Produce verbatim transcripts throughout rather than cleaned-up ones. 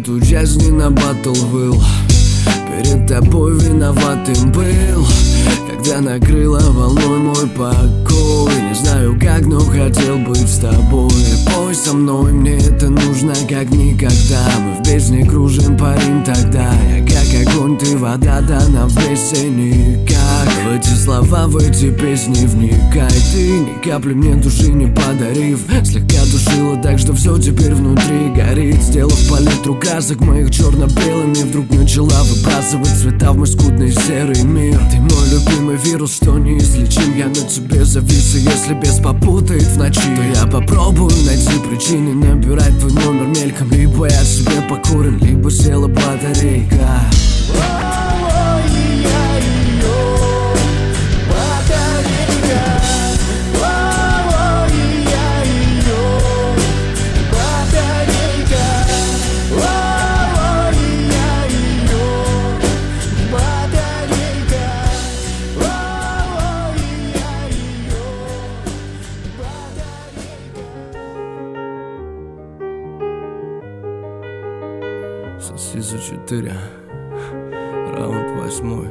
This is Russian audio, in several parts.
эту часть не на батл выл. Перед тобой виноватым был, когда накрыла волной мой покой. Не знаю как, но хотел быть с тобой. Пой со мной, мне это нужно как никогда. Мы в бездне кружим, парим тогда. Я как огонь, ты вода, да нам вместе никак. В эти слова, в эти песни вникай. Ты ни капли мне души не подарив, слегка душила так, что все теперь внутри горит. Сделав палитру красок моих черно-белыми, вдруг начала выбрасывать цвета в мой скудный серый мир. Ты мой любимый вирус, что неизлечим. Я на тебе завис, и если бес попутает в ночи, то я попробую найти причины, набирать твой номер мельком. Либо я себе покурен, либо села батарейка. Соси за четыре, раунд восьмой.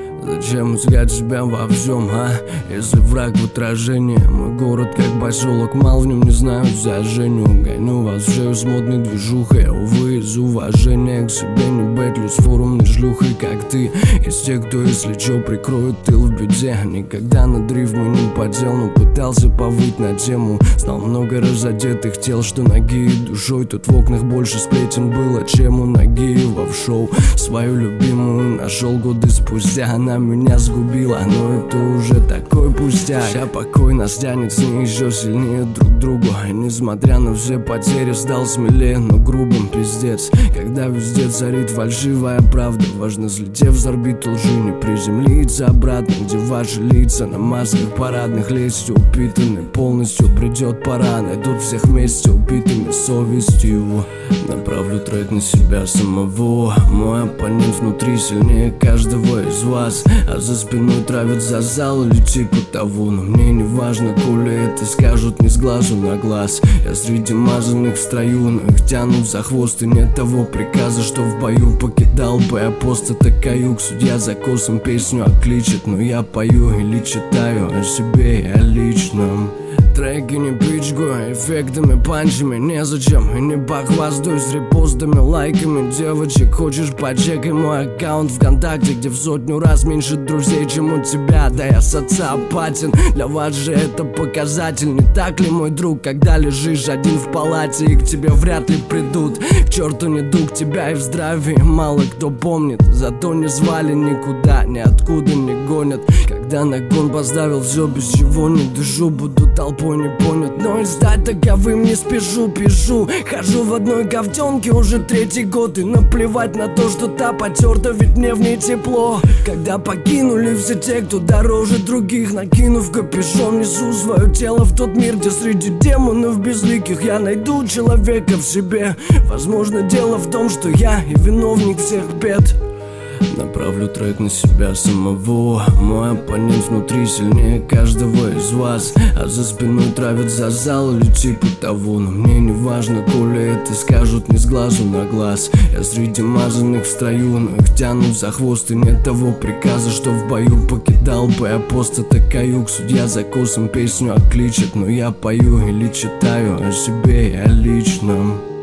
Зачем искать себя во всем, а? Если враг в отражении. Мой город как поселок, мало в нем не знают за Женю. Гоню вас в шею с модной движухой. Увы, из уважения к себе не бэтлю с форумной шлюхой, как ты. Из тех, кто если чё прикроет тыл в беде. Никогда над рифмой не подел, но пытался повыть на тему. Знал много разодетых тел, что ноги и душой. Тут в окнах больше сплетен было, чем у ноги во в шоу. Свою любимую нашел годы спустя. Она меня сгубила, но это уже такой пустяк. Ща покой нас тянет с ней еще сильнее друг к другу. И несмотря на все потери, стал смелее, но грубым пиздец. Когда везде царит фальшивая правда, важно, взлетев с орбиты лжи, не приземлиться обратно, где ваши лица на масках парадных лестью упитаны. Полностью придет пора, найдут всех вместе убитыми совестью. Направлю трек на себя самого. Мой оппонент внутри сильнее каждого из вас, а за спиной травят за зал или типа того. Но мне не важно, коли это скажут не с глазу на глаз. Я среди мазанных в строю, но их тянут за хвост. И нет того приказа, что в бою покидал бы я пост. Это каюк, судья за косом песню окличет, но я пою или читаю о себе и о личном. Треки не пичку, эффектами, панчами незачем. И не похвастаюсь репостами, лайками девочек. Хочешь, почекай мой аккаунт ВКонтакте, где в сотню раз меньше друзей, чем у тебя. Да я социопатен, для вас же это показатель. Не так ли, мой друг, когда лежишь один в палате, и к тебе вряд ли придут? К черту недуг, тебя и в здравии мало кто помнит. Зато не звали никуда, ниоткуда не гонят. Когда нагон поставил все, без чего не дышу, буду толпой не понят, но и стать таковым не спешу. Пишу, хожу в одной говтенке уже третий год, и наплевать на то, что та потерта, ведь мне в ней тепло. Когда покинули все те, кто дороже других, накинув капюшон, несу свое тело в тот мир, где среди демонов безликих я найду человека в себе. Возможно, дело в том, что я и виновник всех бед. Направлю трек на себя самого. Мой оппонент внутри сильнее каждого из вас, а за спиной травят за зал или типа того. Но мне не важно, коли это скажут не с глазу на глаз. Я среди мазанных в строю, но их тянут за хвост. И нет того приказа, что в бою покидал бы я пост. Это каюк, судья за косом песню окличет, но я пою или читаю о себе и о личном.